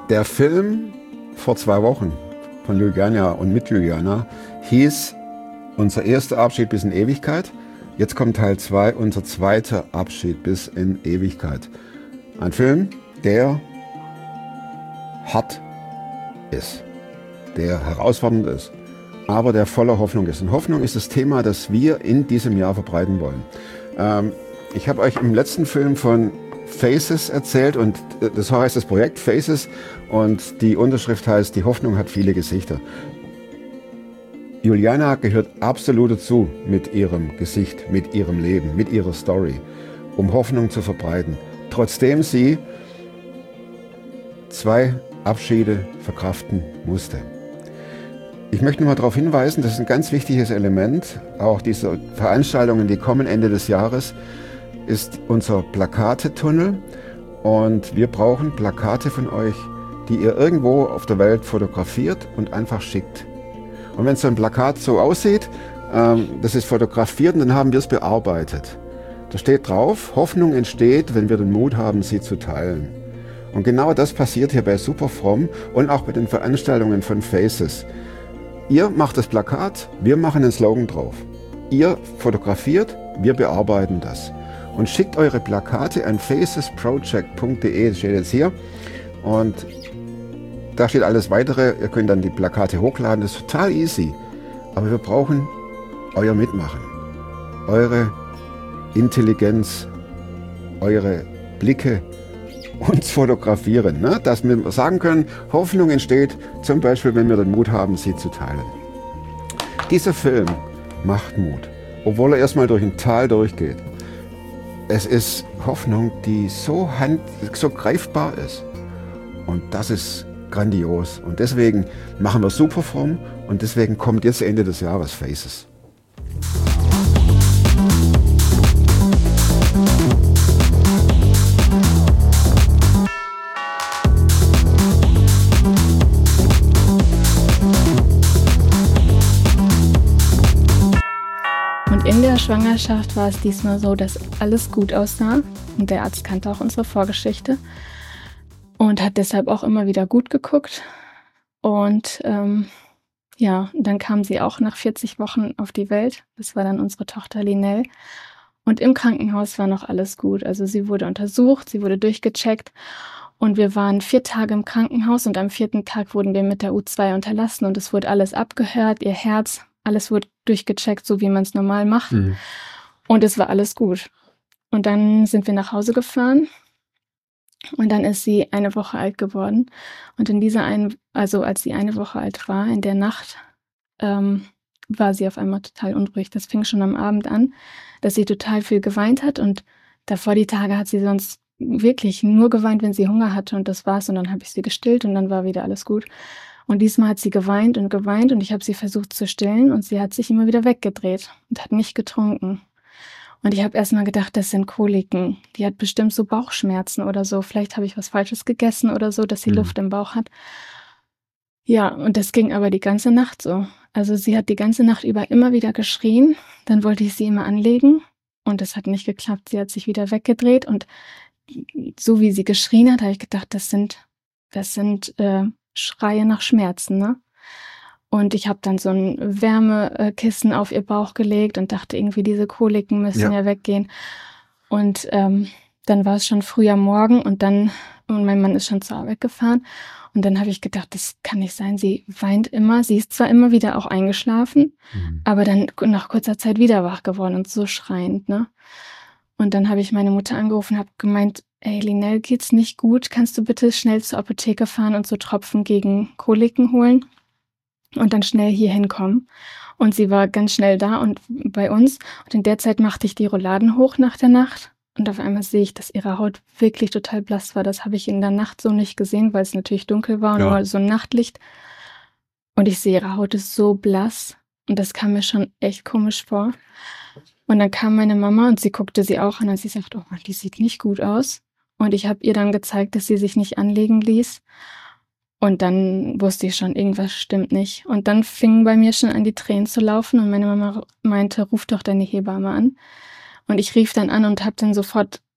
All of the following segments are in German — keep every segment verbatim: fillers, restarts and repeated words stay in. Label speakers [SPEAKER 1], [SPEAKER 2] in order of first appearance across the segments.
[SPEAKER 1] Der Film vor zwei Wochen von Juliana und mit Juliana hieß Unser erster Abschied bis in Ewigkeit. Jetzt kommt Teil zwei, unser zweiter Abschied bis in Ewigkeit. Ein Film, der hart ist, der herausfordernd ist, aber der voller Hoffnung ist. Und Hoffnung ist das Thema, das wir in diesem Jahr verbreiten wollen. Ähm, ich habe euch im letzten Film von Faces erzählt und das heißt das Projekt Faces und die Unterschrift heißt, die Hoffnung hat viele Gesichter. Juliana gehört absolut dazu mit ihrem Gesicht, mit ihrem Leben, mit ihrer Story, um Hoffnung zu verbreiten. Trotzdem sie zwei Abschiede verkraften musste. Ich möchte nur mal darauf hinweisen, das ist ein ganz wichtiges Element, auch diese Veranstaltungen, die kommen Ende des Jahres, ist unser Plakatetunnel und wir brauchen Plakate von euch, die ihr irgendwo auf der Welt fotografiert und einfach schickt. Und wenn so ein Plakat so aussieht, ähm, das ist fotografiert und dann haben wir es bearbeitet. Da steht drauf, Hoffnung entsteht, wenn wir den Mut haben, sie zu teilen. Und genau das passiert hier bei Superfromm und auch bei den Veranstaltungen von Faces. Ihr macht das Plakat, wir machen den Slogan drauf. Ihr fotografiert, wir bearbeiten das. Und schickt eure Plakate an facesproject punkt de, das steht jetzt hier. Und da steht alles weitere, ihr könnt dann die Plakate hochladen, das ist total easy. Aber wir brauchen euer Mitmachen, eure Intelligenz, eure Blicke, uns fotografieren, ne? Dass wir sagen können, Hoffnung entsteht, zum Beispiel, wenn wir den Mut haben, sie zu teilen. Dieser Film macht Mut, obwohl er erstmal durch ein Tal durchgeht. Es ist Hoffnung, die so, hand, so greifbar ist. Und das ist grandios. Und deswegen machen wir Superfromm und deswegen kommt jetzt Ende des Jahres Faces.
[SPEAKER 2] In der Schwangerschaft war es diesmal so, dass alles gut aussah und der Arzt kannte auch unsere Vorgeschichte und hat deshalb auch immer wieder gut geguckt und ähm, ja, dann kam sie auch nach vierzig Wochen auf die Welt, das war dann unsere Tochter Linell und im Krankenhaus war noch alles gut, also sie wurde untersucht, sie wurde durchgecheckt und wir waren vier Tage im Krankenhaus und am vierten Tag wurden wir mit der U zwei unterlassen und es wurde alles abgehört, ihr Herz, alles wurde durchgecheckt, so wie man es normal macht. Mhm. Und es war alles gut. Und dann sind wir nach Hause gefahren. Und dann ist sie eine Woche alt geworden. Und in dieser einen, also als sie eine Woche alt war, in der Nacht, ähm, war sie auf einmal total unruhig. Das fing schon am Abend an, dass sie total viel geweint hat. Und davor die Tage hat sie sonst wirklich nur geweint, wenn sie Hunger hatte. Und das war's. Und dann habe ich sie gestillt und dann war wieder alles gut. Und diesmal hat sie geweint und geweint und ich habe sie versucht zu stillen und sie hat sich immer wieder weggedreht und hat nicht getrunken. Und ich habe erstmal gedacht, das sind Koliken. Die hat bestimmt so Bauchschmerzen oder so. Vielleicht habe ich was Falsches gegessen oder so, dass sie mhm. Luft im Bauch hat. Ja, und das ging aber die ganze Nacht so. Also sie hat die ganze Nacht über immer wieder geschrien. Dann wollte ich sie immer anlegen und das hat nicht geklappt. Sie hat sich wieder weggedreht und so wie sie geschrien hat, habe ich gedacht, das sind, das sind äh, Schreie nach Schmerzen, ne? Und ich habe dann so ein Wärmekissen auf ihr Bauch gelegt und dachte irgendwie, diese Koliken müssen ja, ja weggehen. Und ähm, dann war es schon früh am Morgen und dann, und mein Mann ist schon zur Arbeit gefahren. Und dann habe ich gedacht, das kann nicht sein. Sie weint immer, sie ist zwar immer wieder auch eingeschlafen, mhm. aber dann nach kurzer Zeit wieder wach geworden und so schreiend, ne? Und dann habe ich meine Mutter angerufen und habe gemeint, ey, Linell, geht's nicht gut? Kannst du bitte schnell zur Apotheke fahren und so Tropfen gegen Koliken holen? Und dann schnell hier hinkommen. Und sie war ganz schnell da und bei uns. Und in der Zeit machte ich die Rolladen hoch nach der Nacht. Und auf einmal sehe ich, dass ihre Haut wirklich total blass war. Das habe ich in der Nacht so nicht gesehen, weil es natürlich dunkel war und ja. nur so ein Nachtlicht. Und ich sehe, ihre Haut ist so blass. Und das kam mir schon echt komisch vor. Und dann kam meine Mama und sie guckte sie auch an und sie sagte, oh, die sieht nicht gut aus. Und ich habe ihr dann gezeigt, dass sie sich nicht anlegen ließ. Und dann wusste ich schon, irgendwas stimmt nicht. Und dann fingen bei mir schon an, die Tränen zu laufen. Und meine Mama meinte, ruf doch deine Hebamme an. Und ich rief dann an und habe dann sofort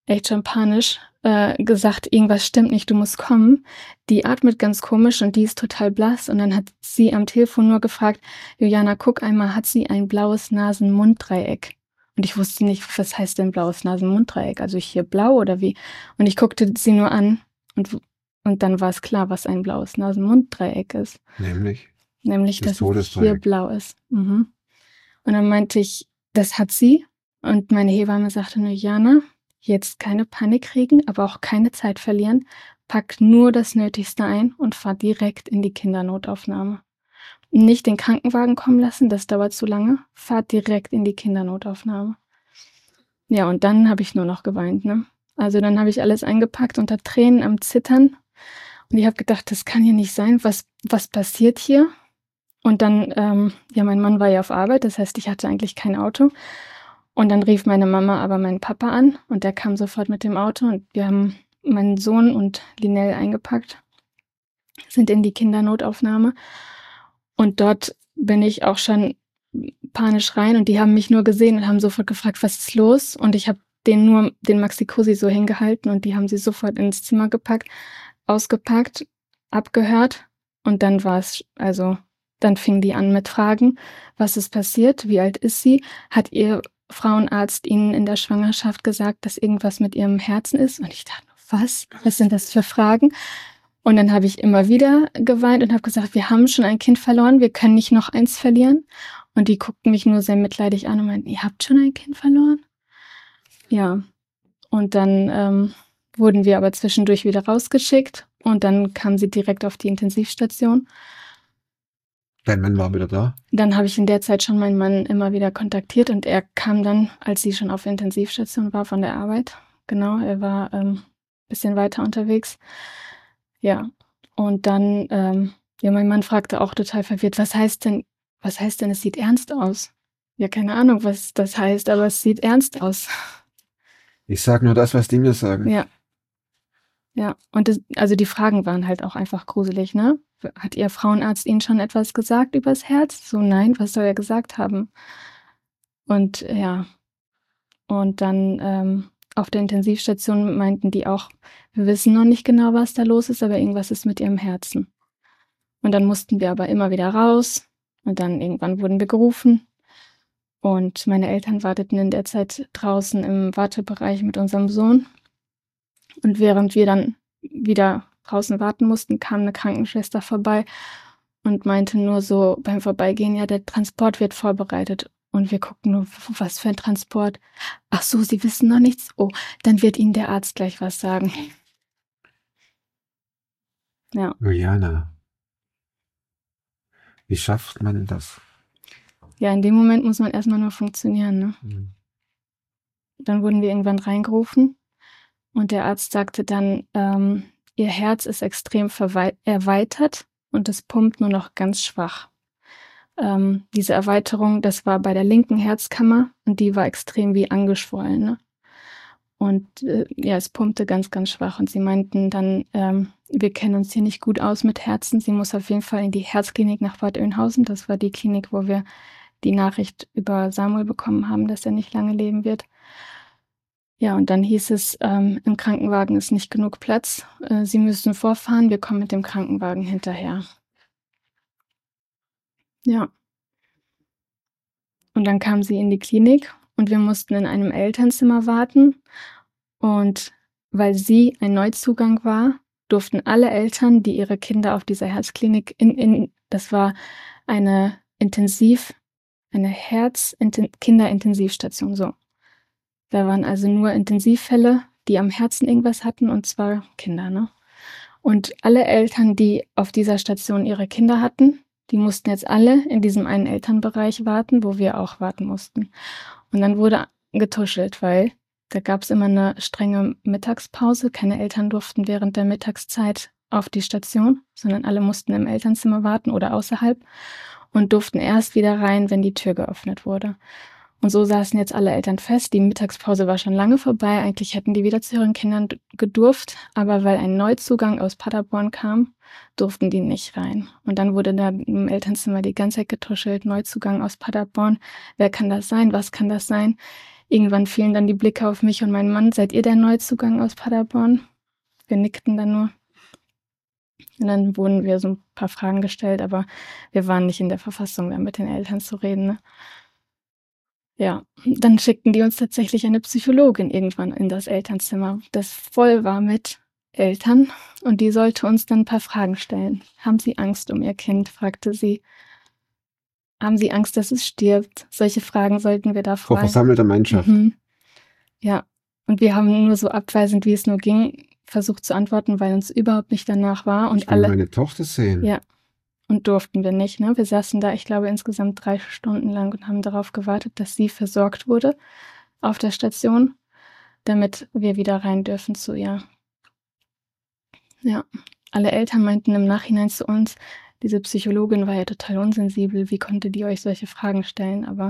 [SPEAKER 2] echt schon panisch, äh, gesagt, irgendwas stimmt nicht, du musst kommen. Die atmet ganz komisch und die ist total blass. Und dann hat sie am Telefon nur gefragt, Juliana, guck einmal, hat sie ein blaues Nasen-Mund-Dreieck? Und ich wusste nicht, was heißt denn blaues Nasen-Mund-Dreieck? Also hier blau oder wie? Und ich guckte sie nur an und, und dann war es klar, was ein blaues Nasen-Mund-Dreieck ist.
[SPEAKER 1] Nämlich?
[SPEAKER 2] Nämlich,
[SPEAKER 1] Das
[SPEAKER 2] dass es hier blau ist. Mhm. Und dann meinte ich, das hat sie. Und meine Hebamme sagte nur, Jana, jetzt keine Panik kriegen, aber auch keine Zeit verlieren. Pack nur das Nötigste ein und fahr direkt in die Kindernotaufnahme. Nicht den Krankenwagen kommen lassen, das dauert zu lange. Fahrt direkt in die Kindernotaufnahme. Ja, und dann habe ich nur noch geweint, ne? Also dann habe ich alles eingepackt unter Tränen am Zittern. Und ich habe gedacht, das kann hier nicht sein. Was, was passiert hier? Und dann, ähm, ja, mein Mann war ja auf Arbeit, das heißt, ich hatte eigentlich kein Auto. Und dann rief meine Mama aber meinen Papa an und der kam sofort mit dem Auto und wir haben meinen Sohn und Linell eingepackt, sind in die Kindernotaufnahme. Und dort bin ich auch schon panisch rein und die haben mich nur gesehen und haben sofort gefragt, was ist los? Und ich habe denen nur den Maxi-Cosi so hingehalten und die haben sie sofort ins Zimmer gepackt, ausgepackt, abgehört und dann war es, also dann fing die an mit Fragen, was ist passiert, wie alt ist sie, hat ihr Frauenarzt ihnen in der Schwangerschaft gesagt, dass irgendwas mit ihrem Herzen ist? Und ich dachte, was? Was sind das für Fragen? Und dann habe ich immer wieder geweint und habe gesagt, wir haben schon ein Kind verloren, wir können nicht noch eins verlieren. Und die guckten mich nur sehr mitleidig an und meinten, ihr habt schon ein Kind verloren? Ja. Und dann ähm, wurden wir aber zwischendurch wieder rausgeschickt und dann kam sie direkt auf die Intensivstation.
[SPEAKER 1] Dein Mann war wieder da?
[SPEAKER 2] Dann habe ich in der Zeit schon meinen Mann immer wieder kontaktiert und er kam dann, als sie schon auf der Intensivstation war, von der Arbeit. Genau, er war ein ähm, bisschen weiter unterwegs. Ja, und dann, ähm, ja, mein Mann fragte auch total verwirrt, was heißt denn, was heißt denn, es sieht ernst aus? Ja, keine Ahnung, was das heißt, aber es sieht ernst aus.
[SPEAKER 1] Ich sage nur das, was die mir sagen.
[SPEAKER 2] Ja. Ja, und das, also die Fragen waren halt auch einfach gruselig, ne? Hat Ihr Frauenarzt Ihnen schon etwas gesagt übers Herz? So, nein, was soll er gesagt haben? Und ja, und dann ähm, auf der Intensivstation meinten die auch, wir wissen noch nicht genau, was da los ist, aber irgendwas ist mit Ihrem Herzen. Und dann mussten wir aber immer wieder raus und dann irgendwann wurden wir gerufen. Und meine Eltern warteten in der Zeit draußen im Wartebereich mit unserem Sohn. Und während wir dann wieder draußen warten mussten, kam eine Krankenschwester vorbei und meinte nur so beim Vorbeigehen, ja, der Transport wird vorbereitet. Und wir gucken nur, was für ein Transport. Ach so, Sie wissen noch nichts? Oh, dann wird Ihnen der Arzt gleich was sagen. Ja.
[SPEAKER 1] Juliana, wie schafft man das?
[SPEAKER 2] Ja, in dem Moment muss man erstmal nur funktionieren, ne?
[SPEAKER 1] Mhm.
[SPEAKER 2] Dann wurden wir irgendwann reingerufen. Und der Arzt sagte dann, ähm, ihr Herz ist extrem erweitert und es pumpt nur noch ganz schwach. Ähm, diese Erweiterung, das war bei der linken Herzkammer und die war extrem wie angeschwollen. Ne? Und äh, ja, es pumpte ganz, ganz schwach. Und sie meinten dann, ähm, wir kennen uns hier nicht gut aus mit Herzen. Sie muss auf jeden Fall in die Herzklinik nach Bad Oeynhausen. Das war die Klinik, wo wir die Nachricht über Samuel bekommen haben, dass er nicht lange leben wird. Ja, und dann hieß es, ähm, im Krankenwagen ist nicht genug Platz. Äh, Sie müssen vorfahren, wir kommen mit dem Krankenwagen hinterher. Ja. Und dann kam sie in die Klinik und wir mussten in einem Elternzimmer warten. Und weil sie ein Neuzugang war, durften alle Eltern, die ihre Kinder auf dieser Herzklinik, in, in, das war eine Intensiv, eine Herz-Kinderintensivstation, so. Da waren also nur Intensivfälle, die am Herzen irgendwas hatten, und zwar Kinder, ne? Und alle Eltern, die auf dieser Station ihre Kinder hatten, die mussten jetzt alle in diesem einen Elternbereich warten, wo wir auch warten mussten. Und dann wurde getuschelt, weil da gab es immer eine strenge Mittagspause. Keine Eltern durften während der Mittagszeit auf die Station, sondern alle mussten im Elternzimmer warten oder außerhalb und durften erst wieder rein, wenn die Tür geöffnet wurde. Und so saßen jetzt alle Eltern fest. Die Mittagspause war schon lange vorbei. Eigentlich hätten die wieder zu ihren Kindern gedurft. Aber weil ein Neuzugang aus Paderborn kam, durften die nicht rein. Und dann wurde da im Elternzimmer die ganze Zeit getuschelt. Neuzugang aus Paderborn. Wer kann das sein? Was kann das sein? Irgendwann fielen dann die Blicke auf mich und meinen Mann. Seid ihr der Neuzugang aus Paderborn? Wir nickten dann nur. Und dann wurden wir so ein paar Fragen gestellt, aber wir waren nicht in der Verfassung, da mit den Eltern zu reden. Ne? Ja, dann schickten die uns tatsächlich eine Psychologin irgendwann in das Elternzimmer, das voll war mit Eltern. Und die sollte uns dann ein paar Fragen stellen. Haben Sie Angst um Ihr Kind? Fragte sie. Haben Sie Angst, dass es stirbt? Solche Fragen sollten wir da
[SPEAKER 1] Vor
[SPEAKER 2] fragen.
[SPEAKER 1] versammelter Mannschaft.
[SPEAKER 2] Mhm. Ja, und wir haben nur so abweisend, wie es nur ging, versucht zu antworten, weil uns überhaupt nicht danach war. Und
[SPEAKER 1] Ich will
[SPEAKER 2] alle,
[SPEAKER 1] meine Tochter sehen.
[SPEAKER 2] ja, und durften wir nicht. Ne? Wir saßen da, ich glaube, insgesamt drei Stunden lang und haben darauf gewartet, dass sie versorgt wurde auf der Station, damit wir wieder rein dürfen zu ihr. Ja, alle Eltern meinten im Nachhinein zu uns, diese Psychologin war ja total unsensibel, wie konnte die euch solche Fragen stellen? Aber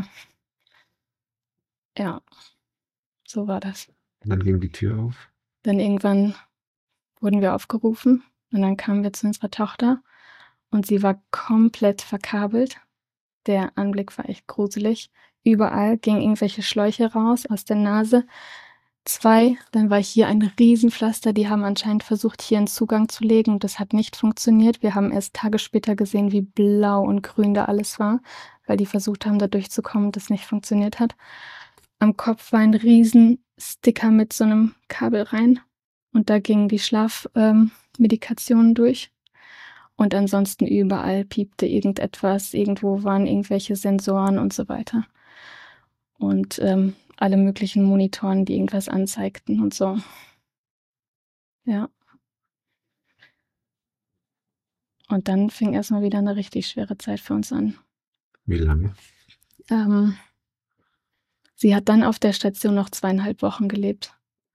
[SPEAKER 2] ja, so war das.
[SPEAKER 1] Und dann ging die Tür auf.
[SPEAKER 2] Dann irgendwann wurden wir aufgerufen und dann kamen wir zu unserer Tochter und sie war komplett verkabelt. Der Anblick war echt gruselig. Überall gingen irgendwelche Schläuche raus aus der Nase. Zwei, dann war hier ein Riesenpflaster. Die haben anscheinend versucht, hier einen Zugang zu legen und das hat nicht funktioniert. Wir haben erst Tage später gesehen, wie blau und grün da alles war, weil die versucht haben, da durchzukommen und das nicht funktioniert hat. Am Kopf war ein Riesensticker mit so einem Kabel rein und da gingen die Schlafmedikationen ähm, durch. Und ansonsten überall piepte irgendetwas, irgendwo waren irgendwelche Sensoren und so weiter. Und ähm, alle möglichen Monitoren, die irgendwas anzeigten und so. Ja. Und dann fing erstmal wieder eine richtig schwere Zeit für uns an.
[SPEAKER 1] Wie lange?
[SPEAKER 2] Ähm, sie hat dann auf der Station noch zweieinhalb Wochen gelebt.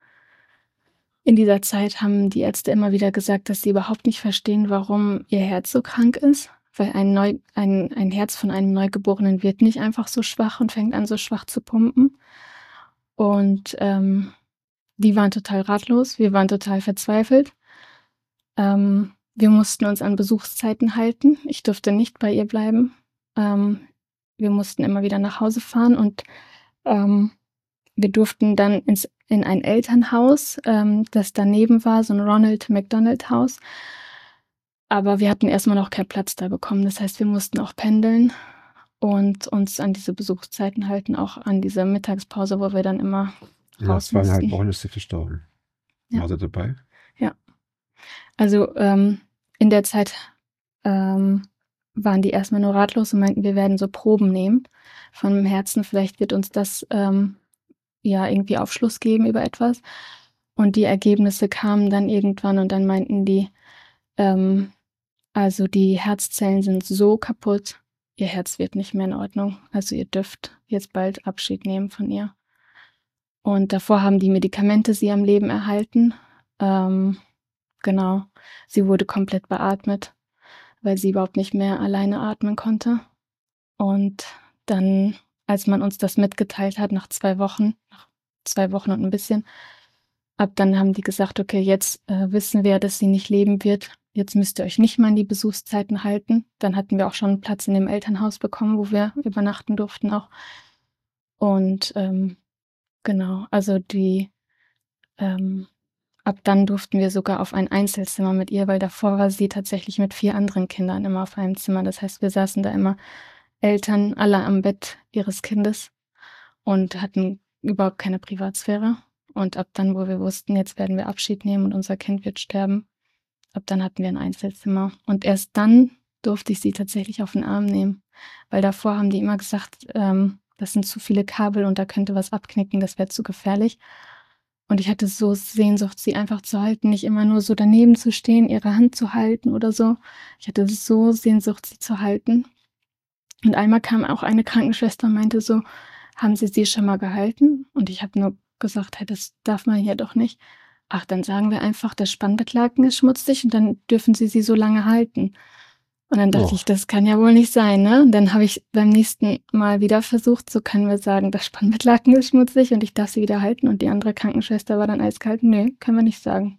[SPEAKER 2] In dieser Zeit haben die Ärzte immer wieder gesagt, dass sie überhaupt nicht verstehen, warum ihr Herz so krank ist. Weil ein, Neu ein, ein Herz von einem Neugeborenen wird nicht einfach so schwach und fängt an, so schwach zu pumpen. Und ähm, die waren total ratlos, wir waren total verzweifelt. Ähm, wir mussten uns an Besuchszeiten halten. Ich durfte nicht bei ihr bleiben. Ähm, wir mussten immer wieder nach Hause fahren und ähm, wir durften dann ins, in ein Elternhaus, ähm, das daneben war, so ein Ronald McDonald Haus. Aber wir hatten erstmal noch keinen Platz da bekommen. Das heißt, wir mussten auch pendeln und uns an diese Besuchszeiten halten, auch an diese Mittagspause, wo wir dann immer
[SPEAKER 1] Nach
[SPEAKER 2] raus
[SPEAKER 1] zweieinhalb
[SPEAKER 2] mussten.
[SPEAKER 1] Wochen ist sie verstorben.
[SPEAKER 2] Ja.
[SPEAKER 1] War sie dabei?
[SPEAKER 2] Ja. Also ähm, in der Zeit ähm, waren die erstmal nur ratlos und meinten, wir werden so Proben nehmen von dem Herzen. Vielleicht wird uns das ähm, ja irgendwie Aufschluss geben über etwas. Und die Ergebnisse kamen dann irgendwann und dann meinten die, ähm, also die Herzzellen sind so kaputt, ihr Herz wird nicht mehr in Ordnung. Also ihr dürft jetzt bald Abschied nehmen von ihr. Und davor haben die Medikamente sie am Leben erhalten. Ähm, genau, sie wurde komplett beatmet, weil sie überhaupt nicht mehr alleine atmen konnte. Und dann, als man uns das mitgeteilt hat, nach zwei Wochen, nach zwei Wochen und ein bisschen, ab dann haben die gesagt, okay, jetzt äh, wissen wir, dass sie nicht leben wird. Jetzt müsst ihr euch nicht mal an die Besuchszeiten halten. Dann hatten wir auch schon einen Platz in dem Elternhaus bekommen, wo wir übernachten durften auch. Und ähm, genau, also die ähm, ab dann durften wir sogar auf ein Einzelzimmer mit ihr, weil davor war sie tatsächlich mit vier anderen Kindern immer auf einem Zimmer. Das heißt, wir saßen da immer Eltern alle am Bett ihres Kindes und hatten überhaupt keine Privatsphäre. Und ab dann, wo wir wussten, jetzt werden wir Abschied nehmen und unser Kind wird sterben, ab dann hatten wir ein Einzelzimmer. Und erst dann durfte ich sie tatsächlich auf den Arm nehmen. Weil davor haben die immer gesagt, ähm, das sind zu viele Kabel und da könnte was abknicken, das wäre zu gefährlich. Und ich hatte so Sehnsucht, sie einfach zu halten, nicht immer nur so daneben zu stehen, ihre Hand zu halten oder so. Ich hatte so Sehnsucht, sie zu halten. Und einmal kam auch eine Krankenschwester und meinte so, haben Sie sie schon mal gehalten? Und ich habe nur gesagt, hey, das darf man hier doch nicht. Ach, dann sagen wir einfach, das Spannbettlaken ist schmutzig und dann dürfen Sie sie so lange halten. Und dann dachte
[SPEAKER 1] Oh.
[SPEAKER 2] ich, das kann ja wohl nicht sein, ne? Und dann habe ich beim nächsten Mal wieder versucht, so können wir sagen, das Spannbettlaken ist schmutzig und ich darf sie wieder halten. Und die andere Krankenschwester war dann eiskalt, nee, können wir nicht sagen.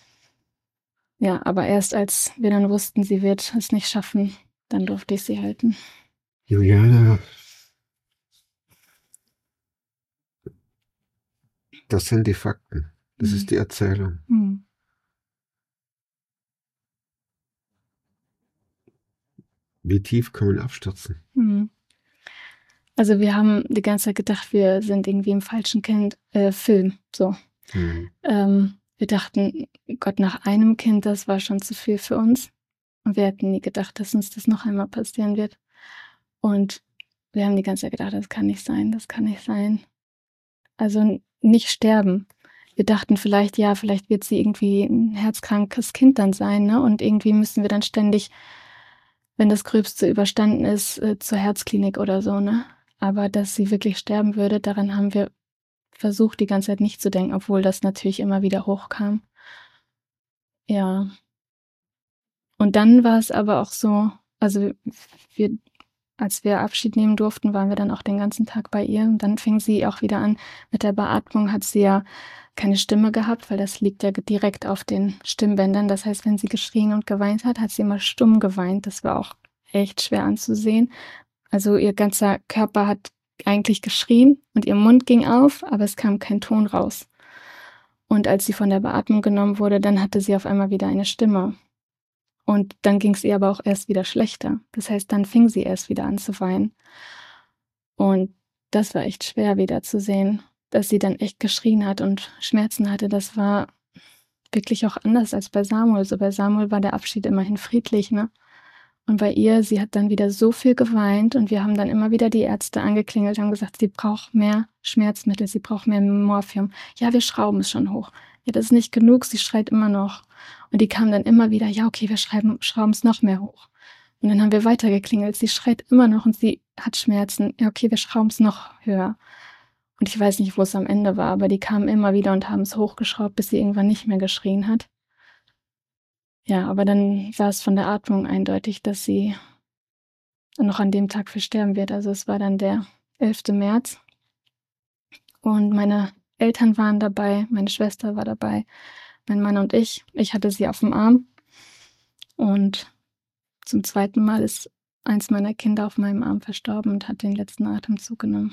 [SPEAKER 2] Ja, aber erst als wir dann wussten, sie wird es nicht schaffen, dann durfte ich sie halten.
[SPEAKER 1] Juliane, Das sind die Fakten. Das
[SPEAKER 2] Mhm.
[SPEAKER 1] ist die Erzählung.
[SPEAKER 2] Mhm.
[SPEAKER 1] Wie tief kann man abstürzen?
[SPEAKER 2] Mhm. Also wir haben die ganze Zeit gedacht, wir sind irgendwie im falschen kind, äh, Film. So.
[SPEAKER 1] Mhm.
[SPEAKER 2] Ähm, wir dachten, Gott, nach einem Kind, das war schon zu viel für uns. Und wir hätten nie gedacht, dass uns das noch einmal passieren wird. Und wir haben die ganze Zeit gedacht, das kann nicht sein, das kann nicht sein. Also nicht sterben. Wir dachten vielleicht, ja, vielleicht wird sie irgendwie ein herzkrankes Kind dann sein, ne? Und irgendwie müssen wir dann ständig, wenn das Gröbste überstanden ist, äh, zur Herzklinik oder so, ne? Aber dass sie wirklich sterben würde, daran haben wir versucht, die ganze Zeit nicht zu denken, obwohl das natürlich immer wieder hochkam. Ja. Und dann war es aber auch so, also wir, als wir Abschied nehmen durften, waren wir dann auch den ganzen Tag bei ihr. Und dann fing sie auch wieder an mit der Beatmung, hat sie ja keine Stimme gehabt, weil das liegt ja direkt auf den Stimmbändern. Das heißt, wenn sie geschrien und geweint hat, hat sie immer stumm geweint. Das war auch echt schwer anzusehen. Also ihr ganzer Körper hat eigentlich geschrien und ihr Mund ging auf, aber es kam kein Ton raus. Und als sie von der Beatmung genommen wurde, dann hatte sie auf einmal wieder eine Stimme. Und dann ging es ihr aber auch erst wieder schlechter. Das heißt, dann fing sie erst wieder an zu weinen. Und das war echt schwer wieder zu sehen, dass sie dann echt geschrien hat und Schmerzen hatte. Das war wirklich auch anders als bei Samuel. So bei Samuel war der Abschied immerhin friedlich, ne? Und bei ihr, sie hat dann wieder so viel geweint und wir haben dann immer wieder die Ärzte angeklingelt und haben gesagt, sie braucht mehr Schmerzmittel, sie braucht mehr Morphium. Ja, wir schrauben es schon hoch. Ja, das ist nicht genug, sie schreit immer noch. Und die kamen dann immer wieder, ja, okay, wir schreiben, schrauben es noch mehr hoch. Und dann haben wir weiter geklingelt, sie schreit immer noch und sie hat Schmerzen. Ja, okay, wir schrauben es noch höher. Und ich weiß nicht, wo es am Ende war, aber die kamen immer wieder und haben es hochgeschraubt, bis sie irgendwann nicht mehr geschrien hat. Ja, aber dann war es von der Atmung eindeutig, dass sie noch an dem Tag versterben wird. Also es war dann der elfte März. Und meine Eltern waren dabei, meine Schwester war dabei, mein Mann und ich. Ich hatte sie auf dem Arm. Und zum zweiten Mal ist eins meiner Kinder auf meinem Arm verstorben und hat den letzten Atemzug genommen.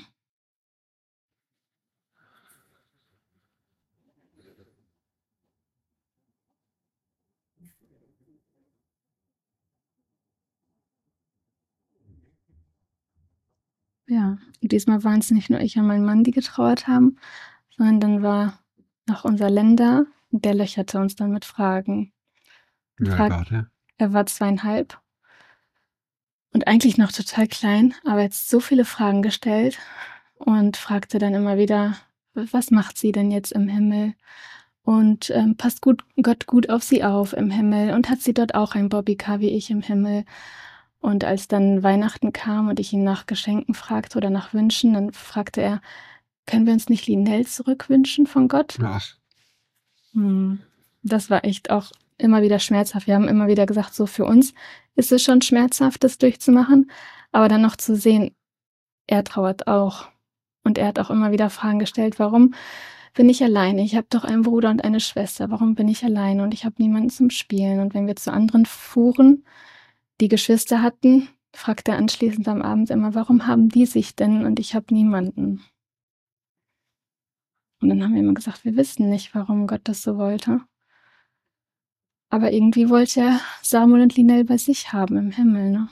[SPEAKER 2] Ja, und diesmal waren es nicht nur ich und mein Mann, die getrauert haben, sondern dann war noch unser Länder und der löcherte uns dann mit Fragen.
[SPEAKER 1] Wie alt war der?
[SPEAKER 2] Er war zweieinhalb und eigentlich noch total klein, aber jetzt so viele Fragen gestellt und fragte dann immer wieder, was macht sie denn jetzt im Himmel? Und ähm, passt gut, Gott gut auf sie auf im Himmel? Und hat sie dort auch ein Bobbycar wie ich im Himmel? Und als dann Weihnachten kam und ich ihn nach Geschenken fragte oder nach Wünschen, dann fragte er, können wir uns nicht Linell zurückwünschen von Gott?
[SPEAKER 1] Ach.
[SPEAKER 2] Hm. Das war echt auch immer wieder schmerzhaft. Wir haben immer wieder gesagt, so für uns ist es schon schmerzhaft, das durchzumachen. Aber dann noch zu sehen, er trauert auch. Und er hat auch immer wieder Fragen gestellt, warum bin ich alleine? Ich habe doch einen Bruder und eine Schwester. Warum bin ich alleine? Und ich habe niemanden zum Spielen. Und wenn wir zu anderen fuhren, die Geschwister hatten, fragte er anschließend am Abend immer, warum haben die sich denn und ich habe niemanden? Und dann haben wir immer gesagt, wir wissen nicht, warum Gott das so wollte. Aber irgendwie wollte er Samuel und Linell bei sich haben im Himmel, ne?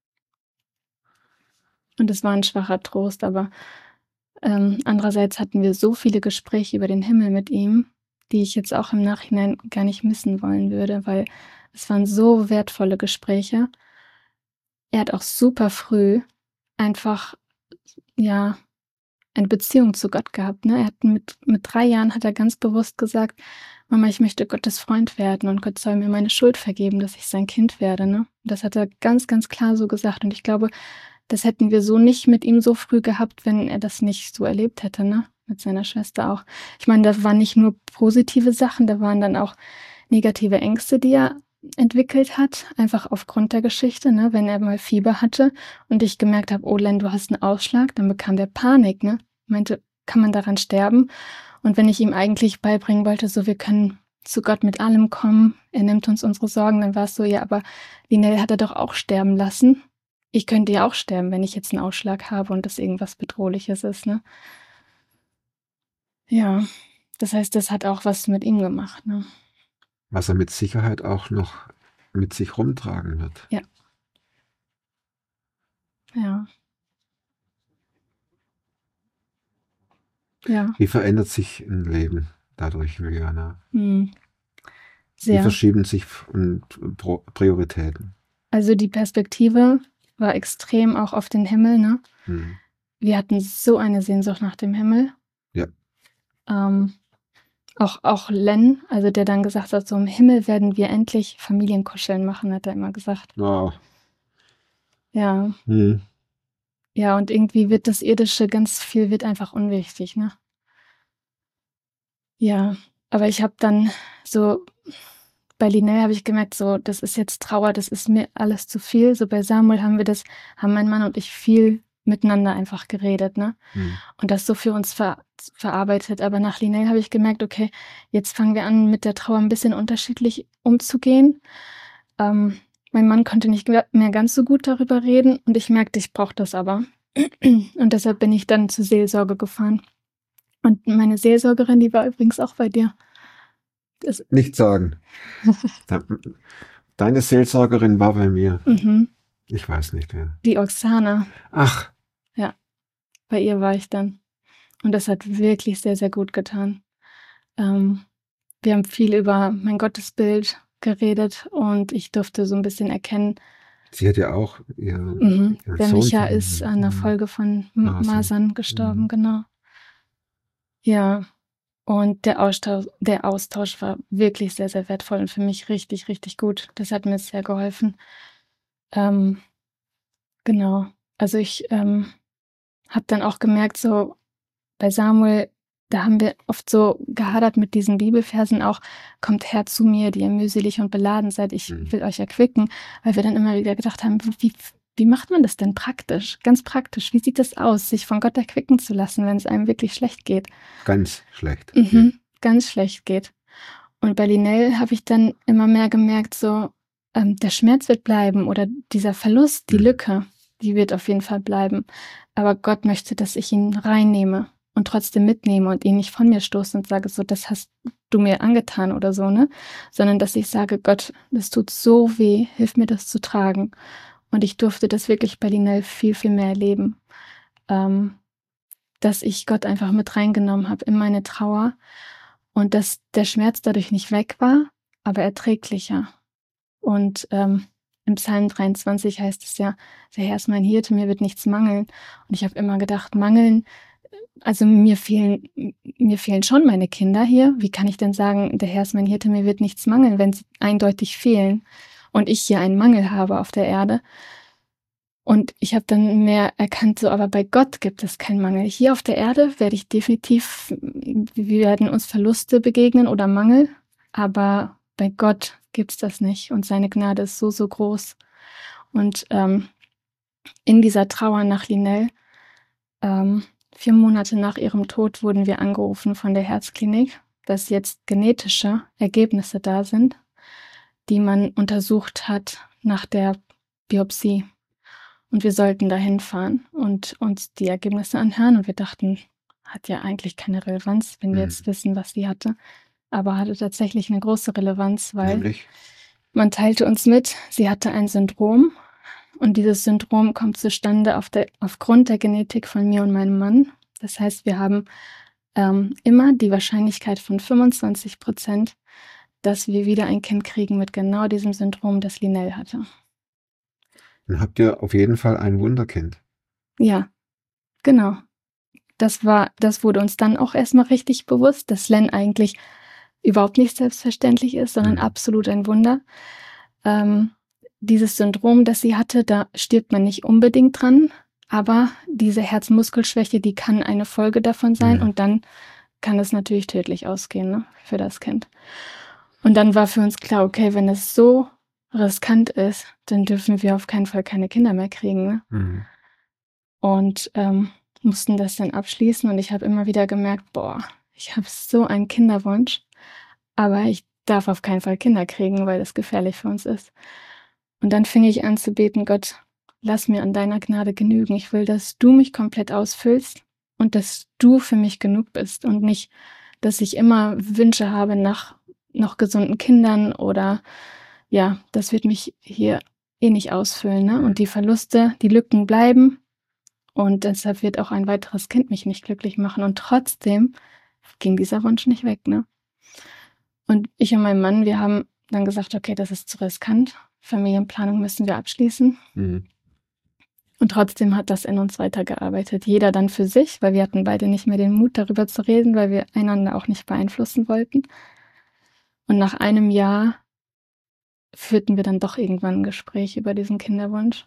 [SPEAKER 2] Und es war ein schwacher Trost, aber ähm, andererseits hatten wir so viele Gespräche über den Himmel mit ihm, die ich jetzt auch im Nachhinein gar nicht missen wollen würde, weil es waren so wertvolle Gespräche. Er hat auch super früh einfach, ja, eine Beziehung zu Gott gehabt, ne? Er hat mit, mit drei Jahren hat er ganz bewusst gesagt, Mama, ich möchte Gottes Freund werden und Gott soll mir meine Schuld vergeben, dass ich sein Kind werde, ne? Das hat er ganz, ganz klar so gesagt und ich glaube, das hätten wir so nicht mit ihm so früh gehabt, wenn er das nicht so erlebt hätte, ne? Mit seiner Schwester auch. Ich meine, da waren nicht nur positive Sachen, da waren dann auch negative Ängste, die er entwickelt hat, einfach aufgrund der Geschichte, ne? Wenn er mal Fieber hatte und ich gemerkt habe, oh Len, du hast einen Ausschlag, dann bekam der Panik, ne? Meinte, kann man daran sterben? Und wenn ich ihm eigentlich beibringen wollte, so wir können zu Gott mit allem kommen, er nimmt uns unsere Sorgen, dann war es so, ja, aber Linell hat er doch auch sterben lassen. Ich könnte ja auch sterben, wenn ich jetzt einen Ausschlag habe und das irgendwas Bedrohliches ist, ne? Ja. Das heißt, das hat auch was mit ihm gemacht. Ne?
[SPEAKER 1] Was er mit Sicherheit auch noch mit sich rumtragen wird.
[SPEAKER 2] Ja. Ja. Ja.
[SPEAKER 1] Wie verändert sich ein Leben dadurch, Juliana?
[SPEAKER 2] Hm.
[SPEAKER 1] Wie
[SPEAKER 2] Sehr.
[SPEAKER 1] verschieben sich und Pro- Prioritäten?
[SPEAKER 2] Also die Perspektive war extrem auch auf den Himmel. Ne?
[SPEAKER 1] Hm.
[SPEAKER 2] Wir hatten so eine Sehnsucht nach dem Himmel.
[SPEAKER 1] Ja.
[SPEAKER 2] Ähm, auch, auch Len, also der dann gesagt hat, so im Himmel werden wir endlich Familienkuscheln machen, hat er immer gesagt.
[SPEAKER 1] Oh.
[SPEAKER 2] Ja.
[SPEAKER 1] Hm.
[SPEAKER 2] Ja, und irgendwie wird das Irdische ganz viel, wird einfach unwichtig, ne? Ja, aber ich habe dann so, bei Linnell habe ich gemerkt, so, das ist jetzt Trauer, das ist mir alles zu viel. So bei Samuel haben wir das, haben mein Mann und ich viel miteinander einfach geredet, ne?
[SPEAKER 1] Hm.
[SPEAKER 2] Und das so für uns ver verarbeitet. Aber nach Linnell habe ich gemerkt, okay, jetzt fangen wir an, mit der Trauer ein bisschen unterschiedlich umzugehen. Ähm, mein Mann konnte nicht mehr ganz so gut darüber reden und ich merkte, ich brauche das aber. Und deshalb bin ich dann zur Seelsorge gefahren. Und meine Seelsorgerin, die war übrigens auch bei dir. Das
[SPEAKER 1] Nicht sagen. Deine Seelsorgerin war bei mir.
[SPEAKER 2] mhm.
[SPEAKER 1] Ich weiß nicht wer.
[SPEAKER 2] Die Oksana.
[SPEAKER 1] Ach.
[SPEAKER 2] Ja, bei ihr war ich dann. Und das hat wirklich sehr, sehr gut getan. Ähm, wir haben viel über mein Gottesbild geredet und ich durfte so ein bisschen erkennen.
[SPEAKER 1] Sie hat ja auch ihr,
[SPEAKER 2] Mhm.
[SPEAKER 1] ihren
[SPEAKER 2] Der
[SPEAKER 1] Sohn
[SPEAKER 2] Micha
[SPEAKER 1] verloren.
[SPEAKER 2] ist an der
[SPEAKER 1] Mhm.
[SPEAKER 2] Folge von M-
[SPEAKER 1] Masern.
[SPEAKER 2] Masern gestorben,
[SPEAKER 1] Mhm.
[SPEAKER 2] genau. Ja, und der Austausch, der Austausch war wirklich sehr, sehr wertvoll und für mich richtig, richtig gut. Das hat mir sehr geholfen. Ähm, genau. Also ich ähm, habe dann auch gemerkt, so bei Samuel, da haben wir oft so gehadert mit diesen Bibelversen auch, kommt her zu mir, die ihr mühselig und beladen seid, ich
[SPEAKER 1] Mhm.
[SPEAKER 2] will euch erquicken, weil wir dann immer wieder gedacht haben, wie, wie macht man das denn praktisch, ganz praktisch, wie sieht das aus, sich von Gott erquicken zu lassen, wenn es einem wirklich schlecht geht?
[SPEAKER 1] Ganz schlecht.
[SPEAKER 2] Mhm, ganz schlecht geht. Und bei Linnell habe ich dann immer mehr gemerkt, so ähm, der Schmerz wird bleiben oder dieser Verlust, die
[SPEAKER 1] Mhm.
[SPEAKER 2] Lücke, die wird auf jeden Fall bleiben. Aber Gott möchte, dass ich ihn reinnehme und trotzdem mitnehme und ihn nicht von mir stoße und sage, so, das hast du mir angetan oder so, ne? Sondern dass ich sage, Gott, das tut so weh, hilf mir das zu tragen. Und ich durfte das wirklich bei Linnell viel, viel mehr erleben. Ähm, dass ich Gott einfach mit reingenommen habe in meine Trauer und dass der Schmerz dadurch nicht weg war, aber erträglicher. Und ähm, im Psalm dreiundzwanzig heißt es ja, der Herr ist mein Hirte, mir wird nichts mangeln. Und ich habe immer gedacht, mangeln, also mir fehlen, mir fehlen schon meine Kinder hier. Wie kann ich denn sagen, der Herr ist mein Hirte, mir wird nichts mangeln, wenn sie eindeutig fehlen und ich hier einen Mangel habe auf der Erde? Und ich habe dann mehr erkannt, so, aber bei Gott gibt es keinen Mangel. Hier auf der Erde werde ich definitiv, wir werden uns Verluste begegnen oder Mangel, aber bei Gott gibt es das nicht. Und seine Gnade ist so, so groß. Und ähm, in dieser Trauer nach Linnell, ähm, vier Monate nach ihrem Tod, wurden wir angerufen von der Herzklinik, dass jetzt genetische Ergebnisse da sind, die man untersucht hat nach der Biopsie. Und wir sollten da hinfahren und uns die Ergebnisse anhören. Und wir dachten, hat ja eigentlich keine Relevanz, wenn wir
[SPEAKER 1] Mhm.
[SPEAKER 2] jetzt wissen, was sie hatte. Aber hatte tatsächlich eine große Relevanz, weil
[SPEAKER 1] Nämlich?
[SPEAKER 2] man teilte uns mit, sie hatte ein Syndrom. Und dieses Syndrom kommt zustande auf der, aufgrund der Genetik von mir und meinem Mann. Das heißt, wir haben ähm, immer die Wahrscheinlichkeit von fünfundzwanzig Prozent, dass wir wieder ein Kind kriegen mit genau diesem Syndrom, das Linnell hatte.
[SPEAKER 1] Dann habt ihr auf jeden Fall ein Wunderkind.
[SPEAKER 2] Ja, genau. Das war, das wurde uns dann auch erstmal richtig bewusst, dass Len eigentlich überhaupt nicht selbstverständlich ist, sondern
[SPEAKER 1] Mhm.
[SPEAKER 2] absolut ein Wunder. Ähm, dieses Syndrom, das sie hatte, da stirbt man nicht unbedingt dran, aber diese Herzmuskelschwäche, die kann eine Folge davon sein
[SPEAKER 1] Mhm.
[SPEAKER 2] und dann kann es natürlich tödlich ausgehen, ne, für das Kind. Und dann war für uns klar, okay, wenn es so riskant ist, dann dürfen wir auf keinen Fall keine Kinder mehr kriegen. Ne?
[SPEAKER 1] Mhm.
[SPEAKER 2] Und ähm, mussten das dann abschließen und ich habe immer wieder gemerkt, boah, ich habe so einen Kinderwunsch, aber ich darf auf keinen Fall Kinder kriegen, weil das gefährlich für uns ist. Und dann fing ich an zu beten, Gott, lass mir an deiner Gnade genügen. Ich will, dass du mich komplett ausfüllst und dass du für mich genug bist und nicht dass ich immer Wünsche habe nach noch gesunden Kindern oder ja, das wird mich hier eh nicht ausfüllen, ne? Und die Verluste, die Lücken bleiben und deshalb wird auch ein weiteres Kind mich nicht glücklich machen und trotzdem ging dieser Wunsch nicht weg, ne? Und ich und mein Mann, wir haben dann gesagt, okay, das ist zu riskant. Familienplanung müssen wir abschließen.
[SPEAKER 1] Mhm.
[SPEAKER 2] Und trotzdem hat das in uns weitergearbeitet. Jeder dann für sich, weil wir hatten beide nicht mehr den Mut, darüber zu reden, weil wir einander auch nicht beeinflussen wollten. Und nach einem Jahr führten wir dann doch irgendwann ein Gespräch über diesen Kinderwunsch.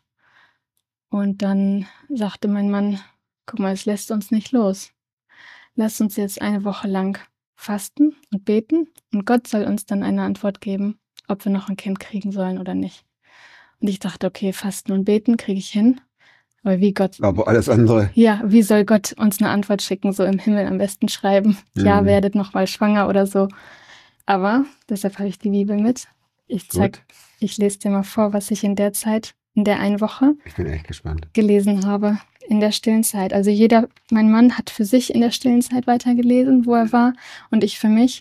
[SPEAKER 2] Und dann sagte mein Mann, guck mal, es lässt uns nicht los. Lass uns jetzt eine Woche lang fasten und beten und Gott soll uns dann eine Antwort geben, ob wir noch ein Kind kriegen sollen oder nicht. Und ich dachte, okay, fasten und beten kriege ich hin. Aber wie Gott...
[SPEAKER 1] Aber alles andere...
[SPEAKER 2] Ja, wie soll Gott uns eine Antwort schicken? So im Himmel am besten schreiben, mhm. ja, werdet noch mal schwanger oder so. Aber deshalb habe ich die Bibel mit. Ich zeig, ich lese dir mal vor, was ich in der Zeit, in der einen Woche
[SPEAKER 1] ich bin echt gespannt.
[SPEAKER 2] gelesen habe, in der stillen Zeit. Also jeder, mein Mann hat für sich in der stillen Zeit weitergelesen, wo er war und ich für mich.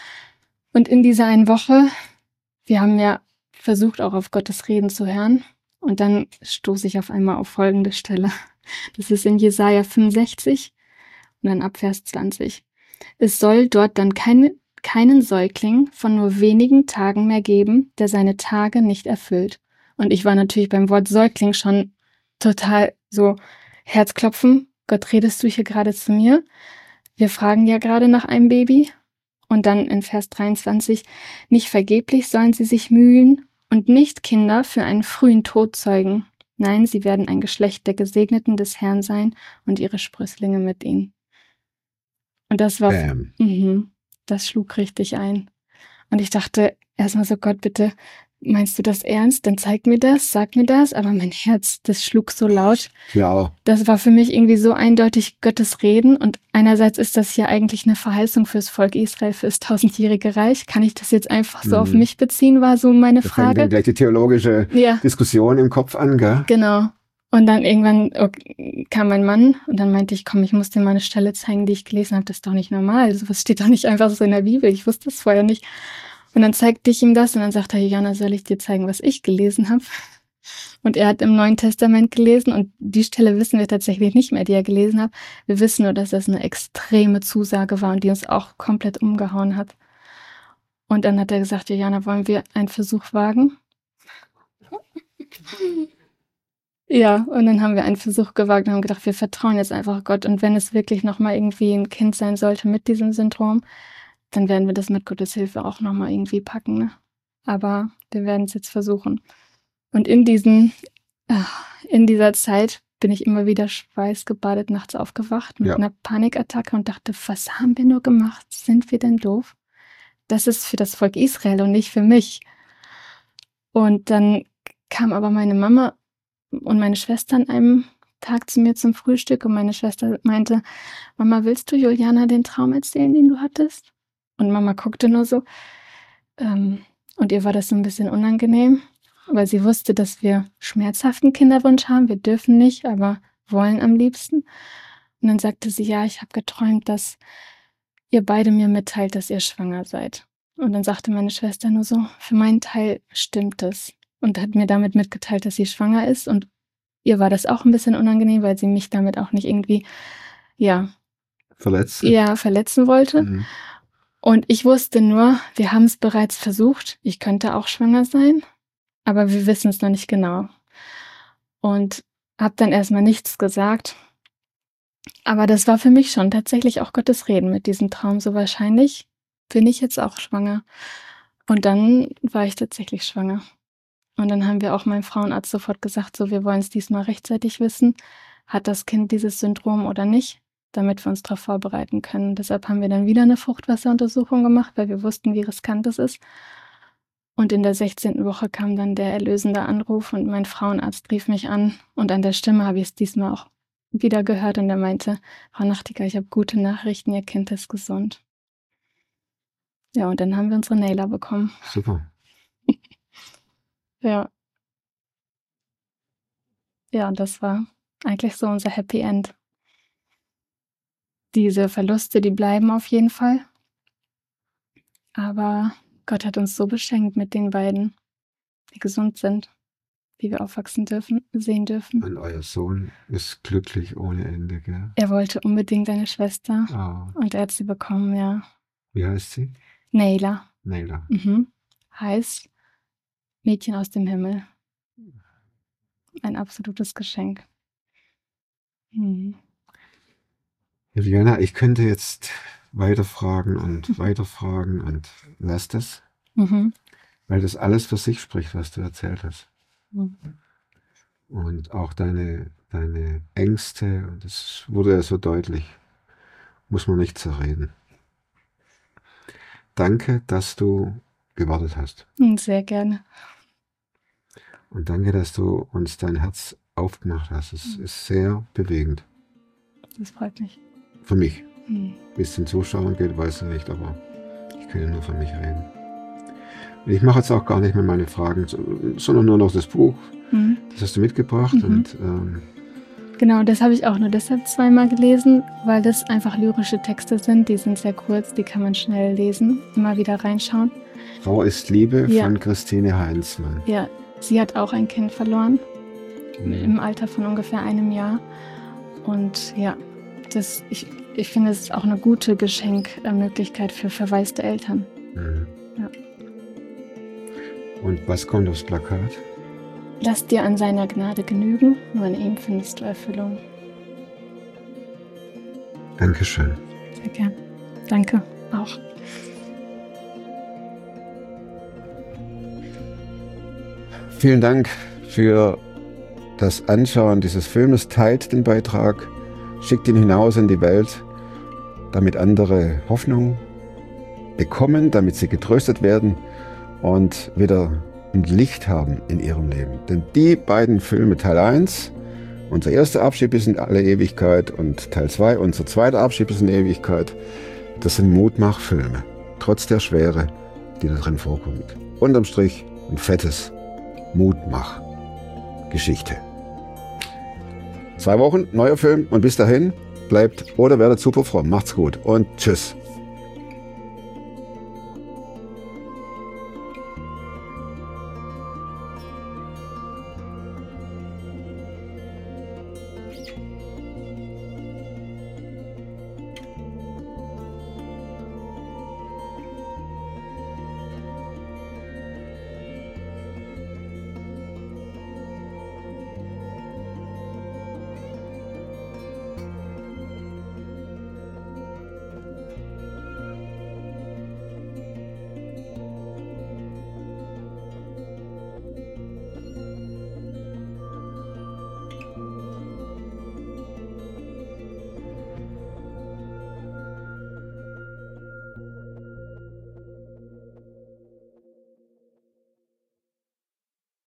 [SPEAKER 2] Und in dieser einen Woche, wir haben ja versucht, auch auf Gottes Reden zu hören. Und dann stoße ich auf einmal auf folgende Stelle. Das ist in Jesaja fünfundsechzig und dann ab Vers zwanzig. Es soll dort dann keine, keinen Säugling von nur wenigen Tagen mehr geben, der seine Tage nicht erfüllt. Und ich war natürlich beim Wort Säugling schon total so Herzklopfen. Gott, redest du hier gerade zu mir? Wir fragen ja gerade nach einem Baby. Und dann in Vers dreiundzwanzig, nicht vergeblich sollen sie sich mühen und nicht Kinder für einen frühen Tod zeugen. Nein, sie werden ein Geschlecht der Gesegneten des Herrn sein und ihre Sprösslinge mit ihnen. Und das war, mh, das schlug richtig ein. Und ich dachte erstmal so, Gott, bitte, meinst du das ernst? Dann zeig mir das, sag mir das. Aber mein Herz, das schlug so laut.
[SPEAKER 1] Ja.
[SPEAKER 2] Das war für mich irgendwie so eindeutig Gottes Reden. Und einerseits ist das ja eigentlich eine Verheißung fürs Volk Israel, fürs tausendjährige Reich. Kann ich das jetzt einfach so mhm. auf mich beziehen, war so meine
[SPEAKER 1] da
[SPEAKER 2] Frage.
[SPEAKER 1] Da fängt dann gleich die theologische ja. Diskussion im Kopf an, gell?
[SPEAKER 2] Genau. Und dann irgendwann okay, kam mein Mann und dann meinte ich, komm, ich muss dir mal eine Stelle zeigen, die ich gelesen habe. Das ist doch nicht normal. Sowas steht doch nicht einfach so in der Bibel. Ich wusste das vorher nicht. Und dann zeigte ich ihm das und dann sagte er, Jana, soll ich dir zeigen, was ich gelesen habe? Und er hat im Neuen Testament gelesen und die Stelle wissen wir tatsächlich nicht mehr, die er gelesen hat. Wir wissen nur, dass das eine extreme Zusage war und die uns auch komplett umgehauen hat. Und dann hat er gesagt, Jana, wollen wir einen Versuch wagen? Ja, und dann haben wir einen Versuch gewagt und haben gedacht, wir vertrauen jetzt einfach Gott. Und wenn es wirklich nochmal irgendwie ein Kind sein sollte mit diesem Syndrom, dann werden wir das mit Gottes Hilfe auch nochmal irgendwie packen. Ne? Aber wir werden es jetzt versuchen. Und in diesen, in dieser Zeit bin ich immer wieder schweißgebadet nachts aufgewacht mit ja. einer Panikattacke und dachte, was haben wir nur gemacht? Sind wir denn doof? Das ist für das Volk Israel und nicht für mich. Und dann kam aber meine Mama und meine Schwester an einem Tag zu mir zum Frühstück und meine Schwester meinte, Mama, willst du Juliana den Traum erzählen, den du hattest? Und Mama guckte nur so ähm, und ihr war das so ein bisschen unangenehm, weil sie wusste, dass wir schmerzhaften Kinderwunsch haben. Wir dürfen nicht, aber wollen am liebsten. Und dann sagte sie, ja, ich habe geträumt, dass ihr beide mir mitteilt, dass ihr schwanger seid. Und dann sagte meine Schwester nur so, für meinen Teil stimmt es. Und hat mir damit mitgeteilt, dass sie schwanger ist. Und ihr war das auch ein bisschen unangenehm, weil sie mich damit auch nicht irgendwie, ja,
[SPEAKER 1] verletzen,
[SPEAKER 2] ja, verletzen wollte. Mhm. Und ich wusste nur, wir haben es bereits versucht. Ich könnte auch schwanger sein, aber wir wissen es noch nicht genau. Und habe dann erstmal nichts gesagt. Aber das war für mich schon tatsächlich auch Gottes Reden mit diesem Traum. So wahrscheinlich bin ich jetzt auch schwanger. Und dann war ich tatsächlich schwanger. Und dann haben wir auch meinem Frauenarzt sofort gesagt, so, wir wollen es diesmal rechtzeitig wissen. Hat das Kind dieses Syndrom oder nicht? Damit wir uns darauf vorbereiten können. Deshalb haben wir dann wieder eine Fruchtwasseruntersuchung gemacht, weil wir wussten, wie riskant es ist. Und in der sechzehnten Woche kam dann der erlösende Anruf und mein Frauenarzt rief mich an. Und an der Stimme habe ich es diesmal auch wieder gehört und er meinte, Frau Nachtigall, ich habe gute Nachrichten, Ihr Kind ist gesund. Ja, und dann haben wir unsere Nayla bekommen.
[SPEAKER 1] Super.
[SPEAKER 2] Ja. Ja, und das war eigentlich so unser Happy End. Diese Verluste, die bleiben auf jeden Fall. Aber Gott hat uns so beschenkt mit den beiden, die gesund sind, die wir aufwachsen dürfen, sehen dürfen.
[SPEAKER 1] Und euer Sohn ist glücklich ohne Ende, gell?
[SPEAKER 2] Er wollte unbedingt eine Schwester
[SPEAKER 1] Oh.
[SPEAKER 2] und er hat sie bekommen, ja.
[SPEAKER 1] Wie heißt sie?
[SPEAKER 2] Nayla.
[SPEAKER 1] Nayla.
[SPEAKER 2] Mhm. Heißt Mädchen aus dem Himmel. Ein absolutes Geschenk. Mhm.
[SPEAKER 1] Juliana, ich könnte jetzt weiterfragen und weiterfragen und lass das,
[SPEAKER 2] Mhm.
[SPEAKER 1] weil das alles für sich spricht, was du erzählt hast.
[SPEAKER 2] Mhm.
[SPEAKER 1] Und auch deine, deine Ängste, und das wurde ja so deutlich, muss man nicht zerreden. Danke, dass du gewartet hast.
[SPEAKER 2] Sehr gerne.
[SPEAKER 1] Und danke, dass du uns dein Herz aufgemacht hast. Es ist sehr bewegend.
[SPEAKER 2] Das freut mich.
[SPEAKER 1] Für mich.
[SPEAKER 2] Mhm.
[SPEAKER 1] Wie es den Zuschauern geht, weiß ich nicht, aber ich kann ja nur für mich reden. Und ich mache jetzt auch gar nicht mehr meine Fragen, sondern nur noch das Buch.
[SPEAKER 2] Mhm.
[SPEAKER 1] Das hast du mitgebracht.
[SPEAKER 2] Mhm.
[SPEAKER 1] Und ähm,
[SPEAKER 2] genau, das habe ich auch nur deshalb zweimal gelesen, weil das einfach lyrische Texte sind. Die sind sehr kurz, die kann man schnell lesen, immer wieder reinschauen.
[SPEAKER 1] Frau ist Liebe
[SPEAKER 2] Ja.
[SPEAKER 1] von Christine Heinzmann.
[SPEAKER 2] Ja, sie hat auch ein Kind verloren,
[SPEAKER 1] Mhm.
[SPEAKER 2] im Alter von ungefähr einem Jahr. Und ja, das, ich, ich finde, es ist auch eine gute Geschenkmöglichkeit für verwaiste Eltern.
[SPEAKER 1] Mhm.
[SPEAKER 2] Ja.
[SPEAKER 1] Und was kommt aufs Plakat?
[SPEAKER 2] Lass dir an seiner Gnade genügen, nur an ihm findest du Erfüllung.
[SPEAKER 1] Dankeschön.
[SPEAKER 2] Sehr gern. Danke auch.
[SPEAKER 1] Vielen Dank für das Anschauen dieses Filmes. Teilt den Beitrag, schickt ihn hinaus in die Welt, damit andere Hoffnung bekommen, damit sie getröstet werden und wieder ein Licht haben in ihrem Leben. Denn die beiden Filme, Teil eins, unser erster Abschied bis in alle Ewigkeit, und Teil zwei, unser zweiter Abschied bis in die Ewigkeit, das sind Mutmachfilme, trotz der Schwere, die da drin vorkommt. Unterm Strich ein fettes Mutmach-Geschichte. Zwei Wochen, neuer Film, und bis dahin bleibt oder werdet super fromm. Macht's gut und tschüss.